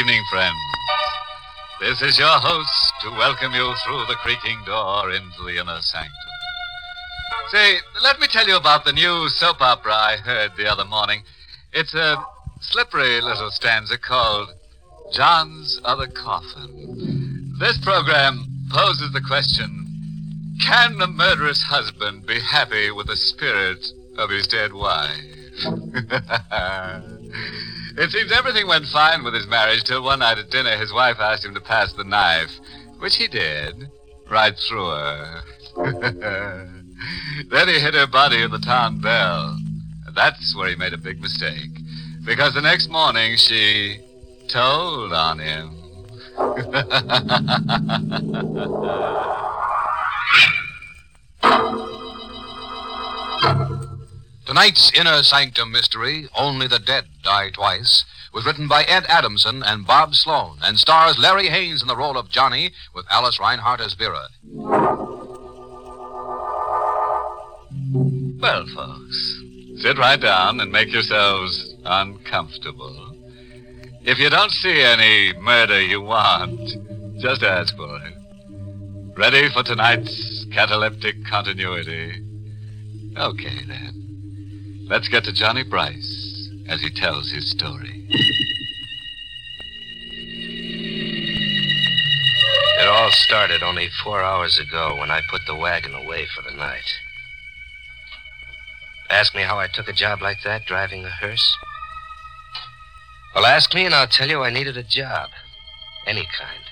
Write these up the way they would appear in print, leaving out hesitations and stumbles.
evening, friends. This is your host to welcome you through the creaking door into the inner sanctum. Say, let me tell you about the new soap opera I heard the other morning. It's a slippery little stanza called John's Other Coffin. This program poses the question, can a murderous husband be happy with the spirit of his dead wife? It seems everything went fine with his marriage till one night at dinner his wife asked him to pass the knife, which he did, right through her. Then he hit her body in the town bell. And that's where he made a big mistake, because the next morning she told on him. Tonight's Inner Sanctum mystery, Only the Dead Die Twice, was written by Ed Adamson and Bob Sloan and stars Larry Haynes in the role of Johnny with Alice Reinhardt as Vera. Well, folks, sit right down and make yourselves uncomfortable. If you don't see any murder you want, just ask for it. Ready for tonight's cataleptic continuity? Okay, then. Let's get to Johnny Bryce as he tells his story. It all started only 4 hours ago when I put the wagon away for the night. Ask me how I took a job like that, driving a hearse? Well, ask me and I'll tell you I needed a job. Any kind.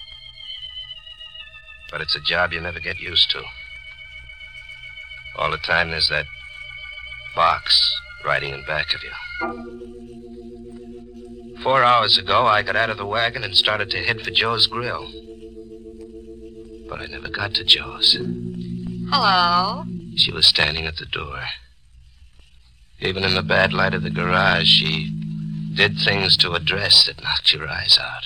But it's a job you never get used to. All the time there's that box riding in back of you. 4 hours ago, I got out of the wagon and started to head for Joe's Grill. But I never got to Joe's. Hello? She was standing at the door. Even in the bad light of the garage, she did things to a dress that knocked your eyes out.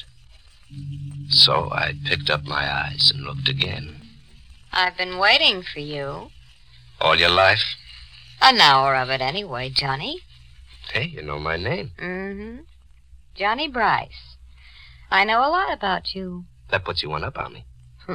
So I picked up my eyes and looked again. I've been waiting for you. All your life? An hour of it anyway, Johnny. Hey, you know my name. Mm-hmm. Johnny Bryce. I know a lot about you. That puts you one up on me.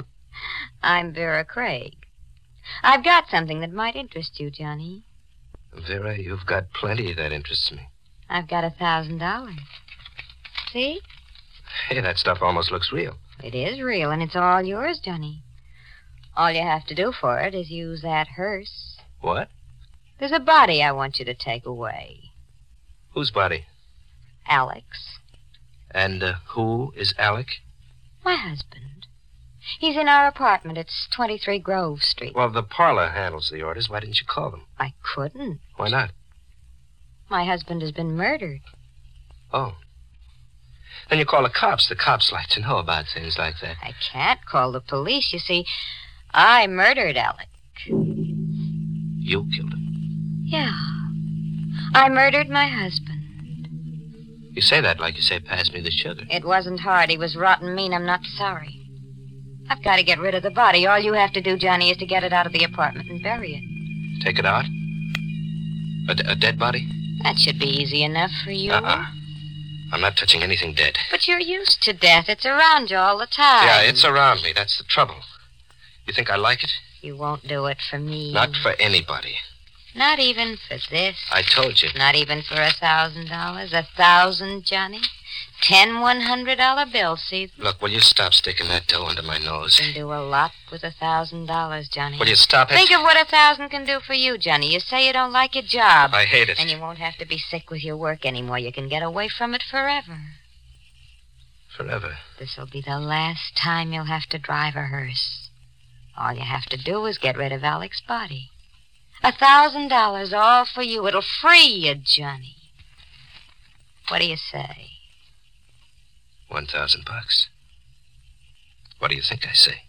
I'm Vera Craig. I've got something that might interest you, Johnny. Vera, you've got plenty that interests me. I've got $1,000. See? Hey, that stuff almost looks real. It is real, and it's all yours, Johnny. All you have to do for it is use that hearse. What? There's a body I want you to take away. Whose body? Alex. And who is Alec? My husband. He's in our apartment. It's 23 Grove Street. Well, the parlor handles the orders. Why didn't you call them? I couldn't. Why not? My husband has been murdered. Oh. Then you call the cops. The cops like to know about things like that. I can't call the police. You see, I murdered Alec. You killed him? Yeah. I murdered my husband. You say that like you say, pass me the sugar. It wasn't hard. He was rotten mean. I'm not sorry. I've got to get rid of the body. All you have to do, Johnny, is to get it out of the apartment and bury it. Take it out? A dead body? That should be easy enough for you. I'm not touching anything dead. But you're used to death. It's around you all the time. Yeah, it's around me. That's the trouble. You think I like it? You won't do it for me. Not for anybody. Not even for this. I told you. Not even for $1,000. 1,000, Johnny. 10 $100 bills, see? Look, will you stop sticking that dough under my nose? You can do a lot with $1,000, Johnny. Will you stop it? Think of what 1,000 can do for you, Johnny. You say you don't like your job. I hate it. And you won't have to be sick with your work anymore. You can get away from it forever. Forever? This'll be the last time you'll have to drive a hearse. All you have to do is get rid of Alec's body. $1,000, all for you. It'll free you, Johnny. What do you say? $1,000. What do you think I say?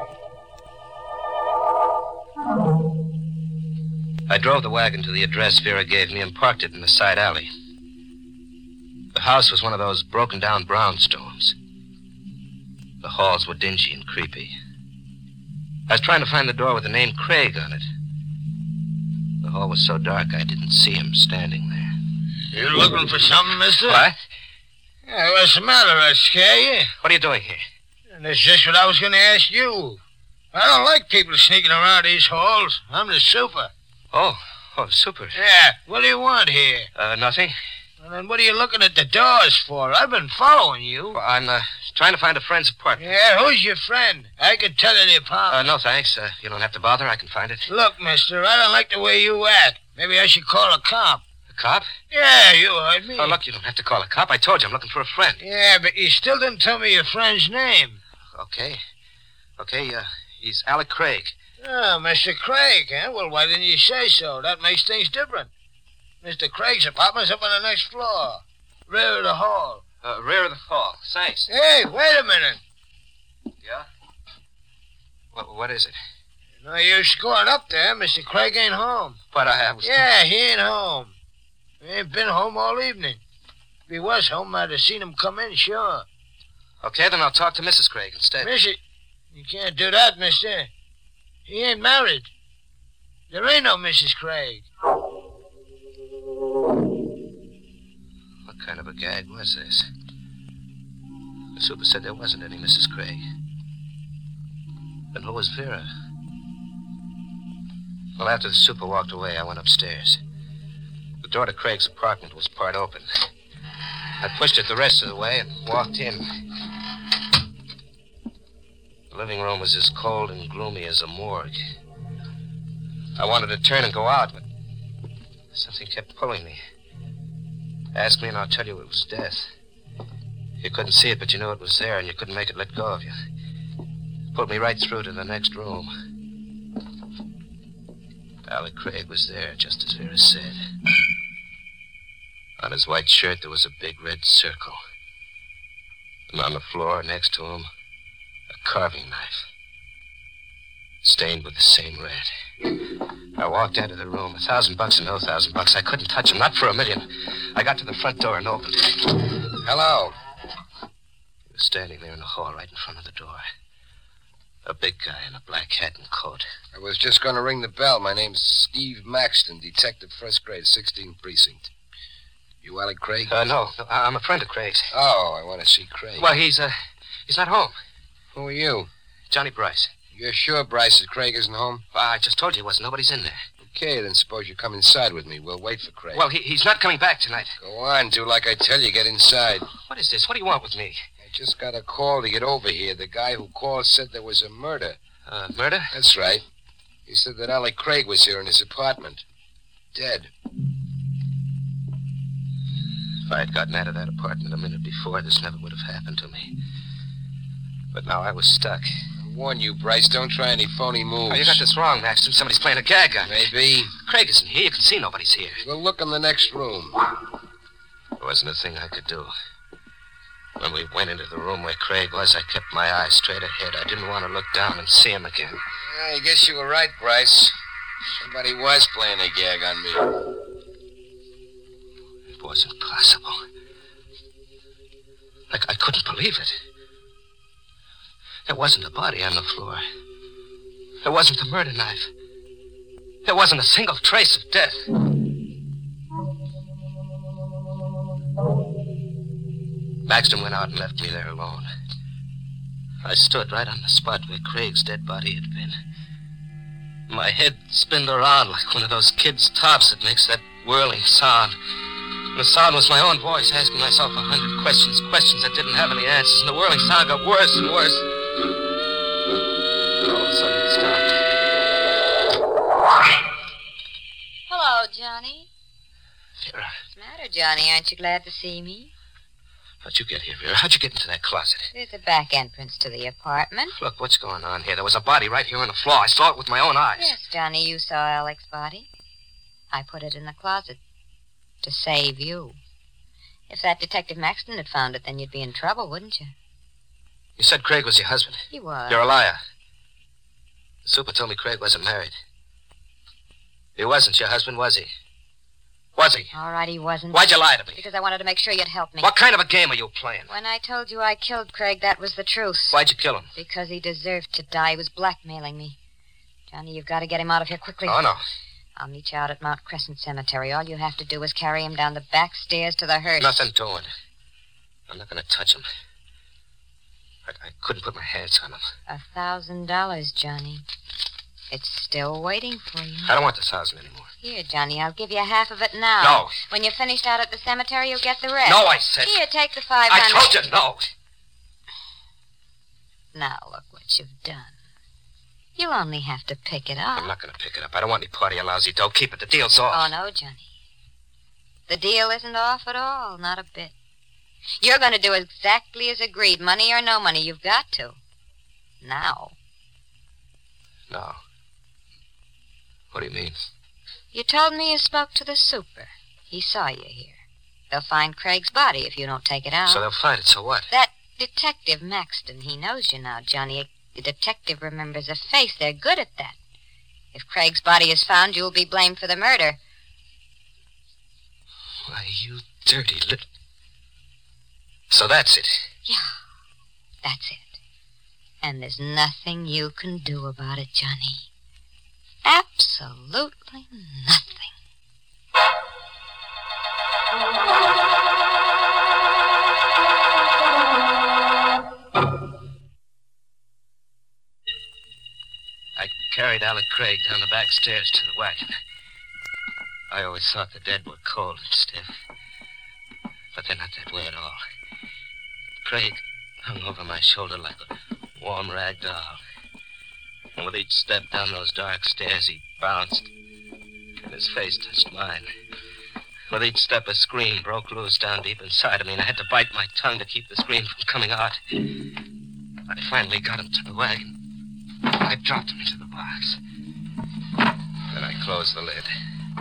I drove the wagon to the address Vera gave me and parked it in the side alley. The house was one of those broken-down brownstones. The halls were dingy and creepy. I was trying to find the door with the name Craig on it. The hall was so dark I didn't see him standing there. You looking for something, mister? What? Yeah, what's the matter? I scare you? What are you doing here? And that's just what I was going to ask you. I don't like people sneaking around these halls. I'm the super. Oh, super. Yeah, what do you want here? Nothing. Well, then what are you looking at the doors for? I've been following you. Well, I'm trying to find a friend's apartment. Yeah, who's your friend? I can tell you the apartment. No, thanks. You don't have to bother. I can find it. Look, mister, I don't like the way you act. Maybe I should call a cop. A cop? Yeah, you heard me. Oh, look, you don't have to call a cop. I told you I'm looking for a friend. Yeah, but you still didn't tell me your friend's name. Okay, he's Alec Craig. Oh, Mr. Craig, huh? Well, why didn't you say so? That makes things different. Mr. Craig's apartment's up on the next floor. Rear of the hall. Rear of the hall. Thanks. Hey, wait a minute. Yeah? What is it? No use going up there. Mr. Craig ain't home. But I was... Yeah, he ain't home. He ain't been home all evening. If he was home, I'd have seen him come in, sure. Okay, then I'll talk to Mrs. Craig instead. Missy, you can't do that, mister. He ain't married. There ain't no Mrs. Craig. What kind of a gag was this? The super said there wasn't any Mrs. Craig. Then who was Vera? Well, after the super walked away, I went upstairs. The door to Craig's apartment was part open. I pushed it the rest of the way and walked in. The living room was as cold and gloomy as a morgue. I wanted to turn and go out, but something kept pulling me. Ask me and I'll tell you it was death. You couldn't see it, but you knew it was there, and you couldn't make it let go of you. Pulled me right through to the next room. Alec Craig was there, just as Vera said. On his white shirt, there was a big red circle. And on the floor next to him, a carving knife. Stained with the same red. I walked into the room. $1,000 and no $1,000. I couldn't touch him, not for $1 million. I got to the front door and opened it. Hello. He was standing there in the hall right in front of the door. A big guy in a black hat and coat. I was just going to ring the bell. My name's Steve Maxton, detective, first grade, 16th precinct. You Alec Craig? No, I'm a friend of Craig's. Oh, I want to see Craig. Well, he's not home. Who are you? Johnny Bryce. You're sure, Bryce, that Craig isn't home? I just told you he wasn't. Nobody's in there. Okay, then suppose you come inside with me. We'll wait for Craig. Well, he's not coming back tonight. Go on, do like I tell you. Get inside. What is this? What do you want with me? I just got a call to get over here. The guy who called said there was a murder. Murder? That's right. He said that Alec Craig was here in his apartment. Dead. If I had gotten out of that apartment a minute before, this never would have happened to me. But now I was stuck. I warn you, Bryce, don't try any phony moves. Oh, you got this wrong, Maxton. Somebody's playing a gag on me. Maybe. Craig isn't here. You can see nobody's here. We'll look in the next room. There wasn't a thing I could do. When we went into the room where Craig was, I kept my eyes straight ahead. I didn't want to look down and see him again. I guess you were right, Bryce. Somebody was playing a gag on me. It wasn't possible. I couldn't believe it. There wasn't a body on the floor. There wasn't a murder knife. There wasn't a single trace of death. Maxton went out and left me there alone. I stood right on the spot where Craig's dead body had been. My head spinned around like one of those kids' tops that makes that whirling sound. And the sound was my own voice asking myself 100 questions that didn't have any answers, and the whirling sound got worse and worse. And all of a sudden it stopped. Hello, Johnny. Vera, What's the matter, Johnny? Aren't you glad to see me? how'd you get here, Vera? How'd you get into that closet? There's a back entrance to the apartment. Look, what's going on here? There was a body right here on the floor. I saw it with my own eyes. Yes, Johnny, you saw Alec's body. I put it in the closet to save you. If that Detective Maxton had found it, then you'd be in trouble, wouldn't you? You said Craig was your husband. He was. You're a liar. The super told me Craig wasn't married. He wasn't your husband, was he? Was he? All right, he wasn't. Why'd you lie to me? Because I wanted to make sure you'd help me. What kind of a game are you playing? When I told you I killed Craig, that was the truth. Why'd you kill him? Because he deserved to die. He was blackmailing me. Johnny, you've got to get him out of here quickly. Oh, no. I'll meet you out at Mount Crescent Cemetery. All you have to do is carry him down the back stairs to the hearse. Nothing doing. I'm not going to touch him. I couldn't put my hands on him. $1,000, Johnny. It's still waiting for you. I don't want the 1,000 anymore. Here, Johnny, I'll give you half of it now. No. When you're finished out at the cemetery, you'll get the rest. No, I said... Here, take the 500. I told you no. Now, look what you've done. You'll only have to pick it up. I'm not going to pick it up. I don't want any part of your lousy dough. Keep it. The deal's off. Oh, no, Johnny. The deal isn't off at all. Not a bit. You're going to do exactly as agreed. Money or no money, you've got to. Now. No. What do you mean? You told me you spoke to the super. He saw you here. They'll find Craig's body if you don't take it out. So they'll find it, so what? That Detective Maxton, he knows you now, Johnny. A detective remembers a face. They're good at that. If Craig's body is found, you'll be blamed for the murder. Why, you dirty little... So that's it? Yeah, that's it. And there's nothing you can do about it, Johnny. Absolutely nothing. I carried Alec Craig down the back stairs to the wagon. I always thought the dead were cold and stiff. But they're not that way at all. Craig hung over my shoulder like a warm rag doll. And with each step down those dark stairs, he bounced. And his face touched mine. With each step, a scream broke loose down deep inside of me, and I had to bite my tongue to keep the scream from coming out. I finally got him to the wagon. I dropped him into the box. Then I closed the lid.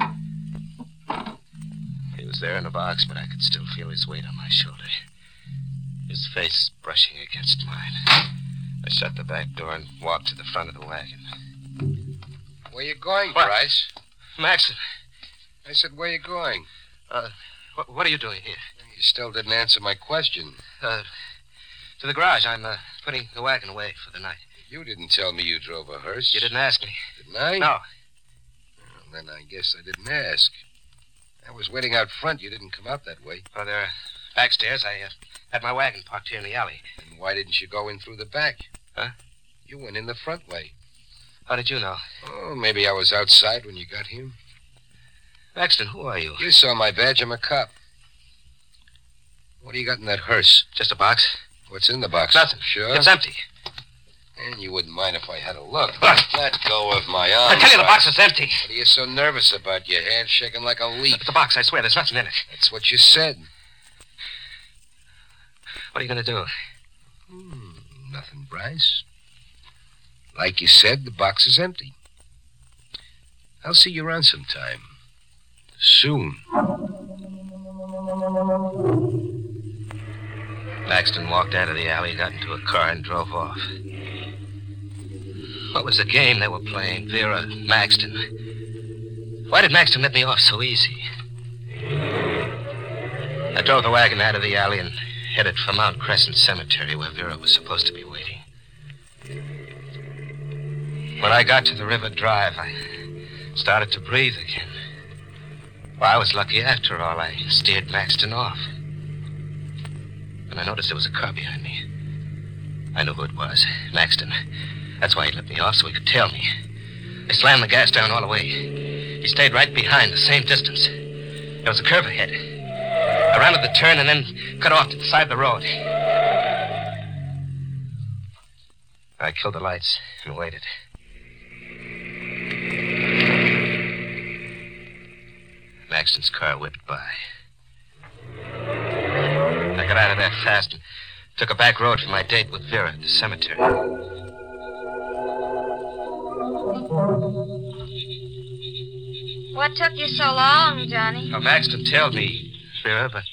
He was there in the box, but I could still feel his weight on my shoulder. His face brushing against mine. I shut the back door and walked to the front of the wagon. Where you going, What? Bryce? Maxton, I said, where you going? what are you doing here? You still didn't answer my question. To the garage. I'm putting the wagon away for the night. You didn't tell me you drove a hearse. You didn't ask me. Didn't I? No. Well, then I guess I didn't ask. I was waiting out front. You didn't come out that way. Oh, there. Backstairs, I had my wagon parked here in the alley. Then why didn't you go in through the back? Huh? You went in the front way. How did you know? Oh, maybe I was outside when you got here. Maxton, who are you? You saw my badge. I'm a cop. What do you got in that hearse? Just a box. What's in the box? Nothing. Sure? It's empty. And you wouldn't mind if I had a look. What? Let go of my arm. I tell you, the Bryce. box is empty. What are you so nervous about? Your hand shaking like a leaf. It's a box, I swear. There's nothing in it. That's what you said. What are you going to do? Nothing, Bryce. Like you said, the box is empty. I'll see you around sometime. Soon. Maxton walked out of the alley, got into a car, and drove off. What was the game they were playing, Vera, Maxton? Why did Maxton let me off so easy? I drove the wagon out of the alley and headed for Mount Crescent Cemetery, where Vera was supposed to be waiting. When I got to the River Drive, I started to breathe again. Well, I was lucky after all. I steered Maxton off. And I noticed there was a car behind me. I knew who it was. Maxton. That's why he let me off, so he could tail me. I slammed the gas down all the way. He stayed right behind, the same distance. There was a curve ahead. I rounded the turn and then cut off to the side of the road. I killed the lights and waited. Maxton's car whipped by. I got out of there fast and took a back road for my date with Vera at the cemetery. What took you so long, Johnny? Now, Maxton tailed me, Vera, but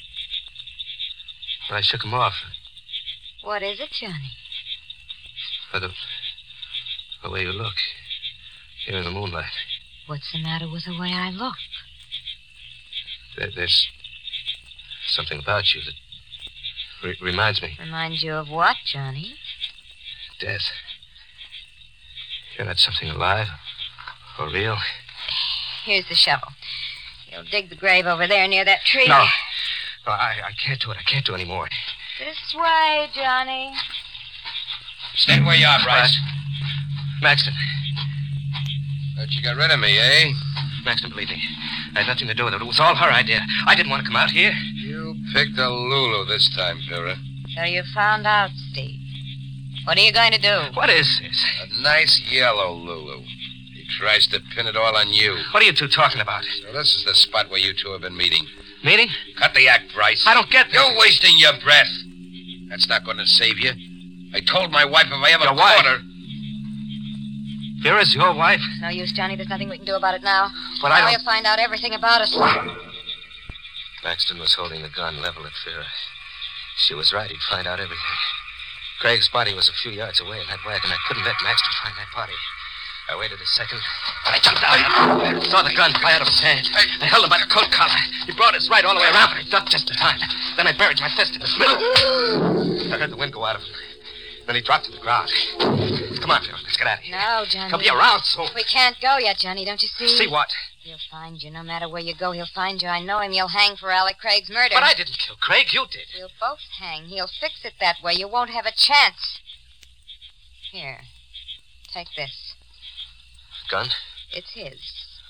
I shook him off. What is it, Johnny? For the way you look here in the moonlight. What's the matter with the way I look? There's something about you that reminds me. Reminds you of what, Johnny? Death. You're not something alive or real. Here's the shovel. You'll dig the grave over there near that tree. No, I can't do it. I can't do any more. This way, Johnny. Stay where you are, Bryce. Maxton. Thought you got rid of me, eh? Maxton, believe me. I had nothing to do with it. It was all her idea. I didn't want to come out here. You picked a Lulu this time, Vera. So you found out, Steve. What are you going to do? What is this? A nice yellow Lulu. He tries to pin it all on you. What are you two talking about? So this is the spot where you two have been meeting. Meeting? Cut the act, Bryce. I don't get this. You're wasting your breath. That's not going to save you. I told my wife if I ever Your caught wife? her... Vera's your wife? No use, Johnny. There's nothing we can do about it now. But now you'll find out everything about us. Maxton was holding the gun level at Vera. She was right. He'd find out everything. Craig's body was a few yards away in that wagon. I couldn't let Maxton find that body. I waited a second. I jumped out. I saw the gun fly out of his hand. I held him by the coat collar. He brought his right all the way around, but I ducked just in time. Then I buried my fist in his middle. I heard the wind go out of him. Then he dropped to the ground. Come on, Vera. Let's get out of here. No, Johnny. He'll be around soon. We can't go yet, Johnny. Don't you see? See what? He'll find you. No matter where you go, he'll find you. I know him. You'll hang for Alec Craig's murder. But I didn't kill Craig. You did. We'll both hang. He'll fix it that way. You won't have a chance. Here. Take this. Gun? It's his.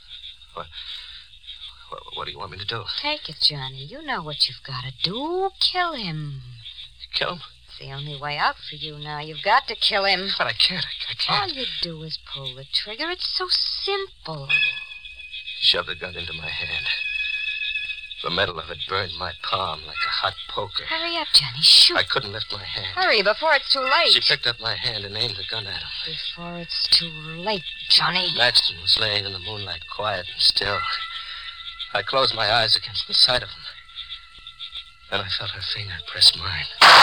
What do you want me to do? Take it, Johnny. You know what you've got to do. Kill him. Kill him? It's the only way out for you now. You've got to kill him. But I can't. I can't. All you do is pull the trigger. It's so simple. He shoved the gun into my hand. The metal of it burned my palm like a hot poker. Hurry up, Johnny. Shoot. I couldn't lift my hand. Hurry before it's too late. She picked up my hand and aimed the gun at him. Before it's too late, Johnny. Maxton was laying in the moonlight, quiet and still. I closed my eyes against the sight of him. Then I felt her finger press mine.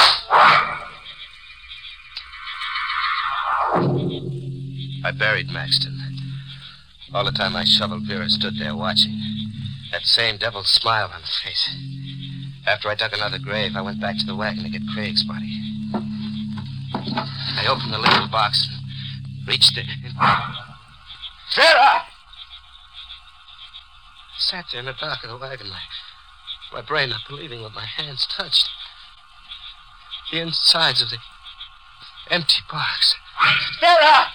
I buried Maxton. All the time I shoveled, Vera stood there watching. That same devil's smile on her face. After I dug another grave, I went back to the wagon to get Craig's body. I opened the little box and reached it. Vera! I sat there in the dark of the wagon, my brain not believing what my hands touched. The insides of the empty box. Vera!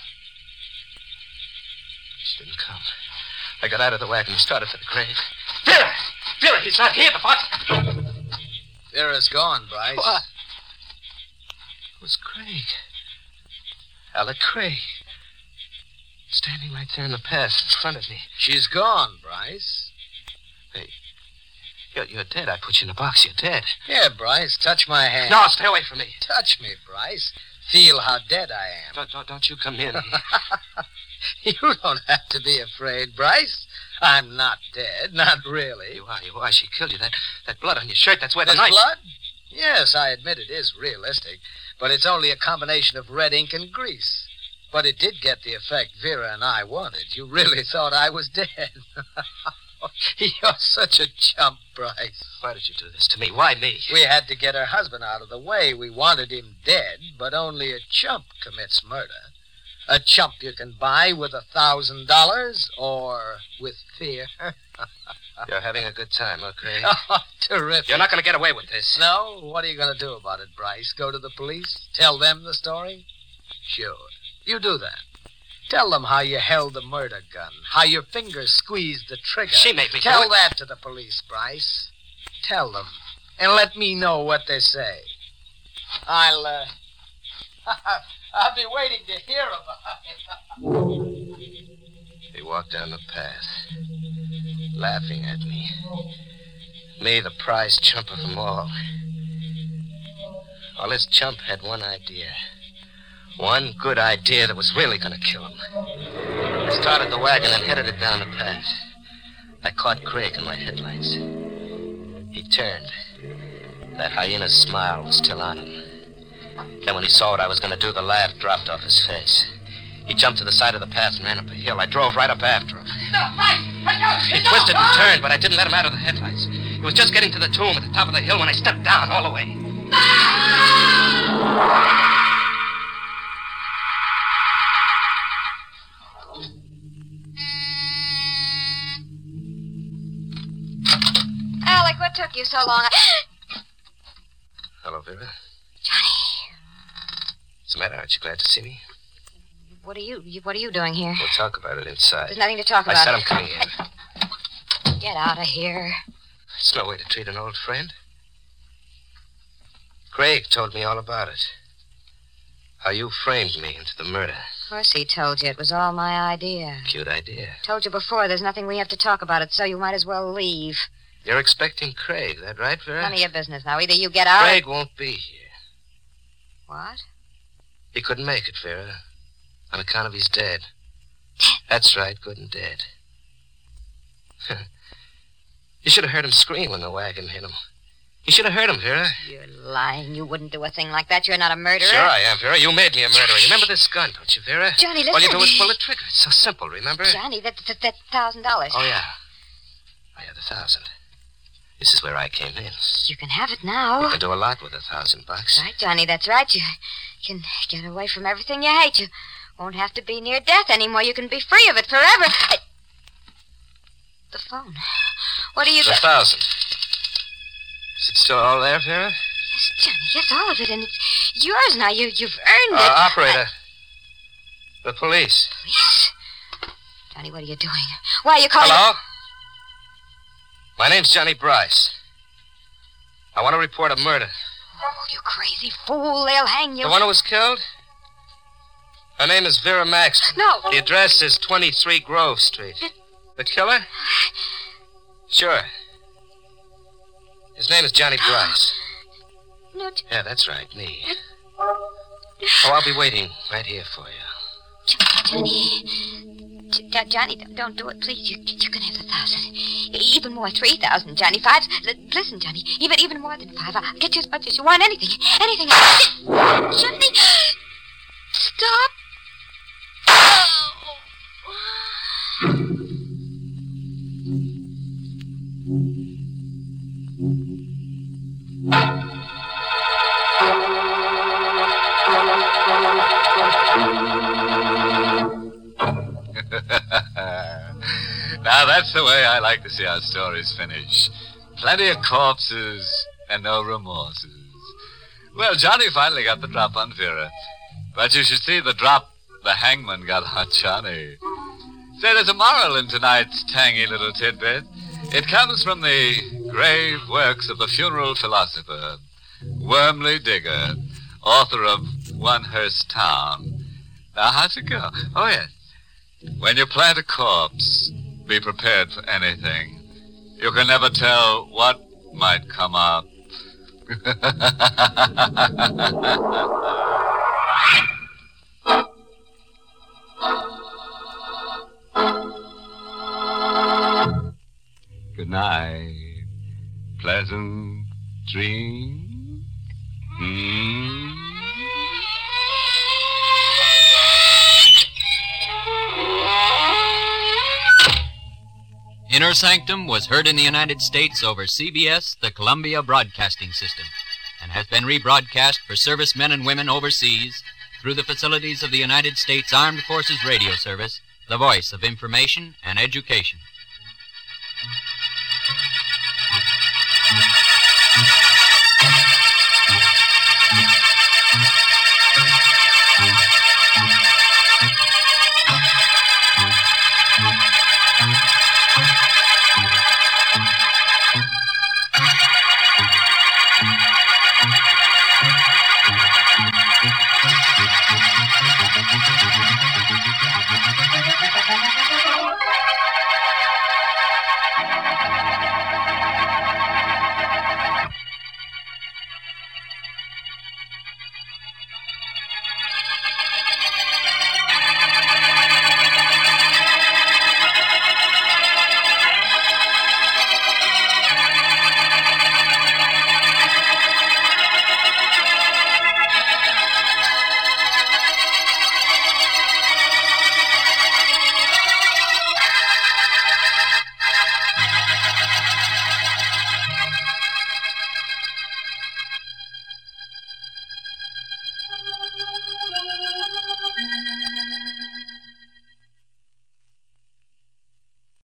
She didn't come. I got out of the wagon and started for the grave. Vera! Vera, he's not here, the box. Vera's gone, Bryce. What? It was Craig. Alec Craig. Standing right there in the path in front of me. She's gone, Bryce. Hey, you're dead. I put you in a box. You're dead. Here, Bryce, touch my hand. No, stay away from me. Touch me, Bryce. Feel how dead I am. Don't you come near me. You don't have to be afraid, Bryce. I'm not dead, not really. You are. She killed you. That blood on your shirt, that's where the There's knife... blood? Yes, I admit it is realistic, but it's only a combination of red ink and grease. But it did get the effect Vera and I wanted. You really thought I was dead. You're such a chump, Bryce. Why did you do this to me? Why me? We had to get her husband out of the way. We wanted him dead, but only a chump commits murder. A chump you can buy with $1,000 or with fear. You're having a good time, huh, Craig? Oh, terrific. You're not going to get away with this. No? What are you going to do about it, Bryce? Go to the police? Tell them the story? Sure. You do that. Tell them how you held the murder gun, how your fingers squeezed the trigger. She made me Tell do it. that to the police, Bryce. Tell them. And let me know what they say. I'll be waiting to hear about it. He walked down the path, laughing at me. Me, the prize chump of them all. Well, this chump had one idea. One good idea that was really going to kill him. I started the wagon and headed it down the path. I caught Craig in my headlights. He turned. That hyena's smile was still on him. Then when he saw what I was going to do, the laugh dropped off his face. He jumped to the side of the path and ran up a hill. I drove right up after him. He twisted and turned, but I didn't let him out of the headlights. He was just getting to the tomb at the top of the hill when I stepped down all the way. Alec, what took you so long? Hello, Vera. What's the matter? Aren't you glad to see me? What are you doing here? We'll talk about it inside. There's nothing to talk about. I said I'm coming in. Get out of here. It's no way to treat an old friend. Craig told me all about it. How you framed me into the murder. Of course he told you. It was all my idea. Cute idea. Told you before, there's nothing we have to talk about it, so you might as well leave. You're expecting Craig, that right, Vera? None of your business now. Either you get out Craig won't be here. What? He couldn't make it, Vera. On account of he's dead. That's right, good and dead. You should have heard him scream when the wagon hit him. You should have heard him, Vera. You're lying. You wouldn't do a thing like that. You're not a murderer. Sure I am, Vera. You made me a murderer. You remember this gun, don't you, Vera? Johnny, listen. All you do is pull the trigger. It's so simple, remember? Johnny, that's $1,000. Oh, yeah. I had 1,000. This is where I came in. You can have it now. You can do a lot with $1,000. Right, Johnny, that's right. You can get away from everything you hate. You won't have to be near death anymore. You can be free of it forever. The phone. What are you... 1,000. Is it still all there, Vera? Yes, Johnny, yes, all of it, and it's yours now. You've earned it. Operator. The police. Police? Johnny, what are you doing? Why are you calling... Hello? My name's Johnny Bryce. I want to report a murder. Oh, you crazy fool. They'll hang you. The one who was killed? Her name is Vera Maxton. No. The address is 23 Grove Street. The killer? Sure. His name is Johnny Bryce. No. Yeah, that's right, me. Oh, I'll be waiting right here for you. Johnny, don't do it, please. You can have 1,000. Even more, 3,000, Johnny. 5. Listen, Johnny, even more than 5. I'll get you as much as you want. Anything. Johnny, stop. Now, that's the way I like to see our stories finish. Plenty of corpses and no remorses. Well, Johnny finally got the drop on Vera. But you should see the drop the hangman got on Johnny. Say, there's a moral in tonight's tangy little tidbit. It comes from the grave works of the funeral philosopher, Wormley Digger, author of One Hearst Town. Now, how's it go? Oh, yes. When you plant a corpse, be prepared for anything. You can never tell what might come up. Good night. Pleasant dreams. Inner Sanctum was heard in the United States over CBS, the Columbia Broadcasting System, and has been rebroadcast for servicemen and women overseas through the facilities of the United States Armed Forces Radio Service, the voice of information and education.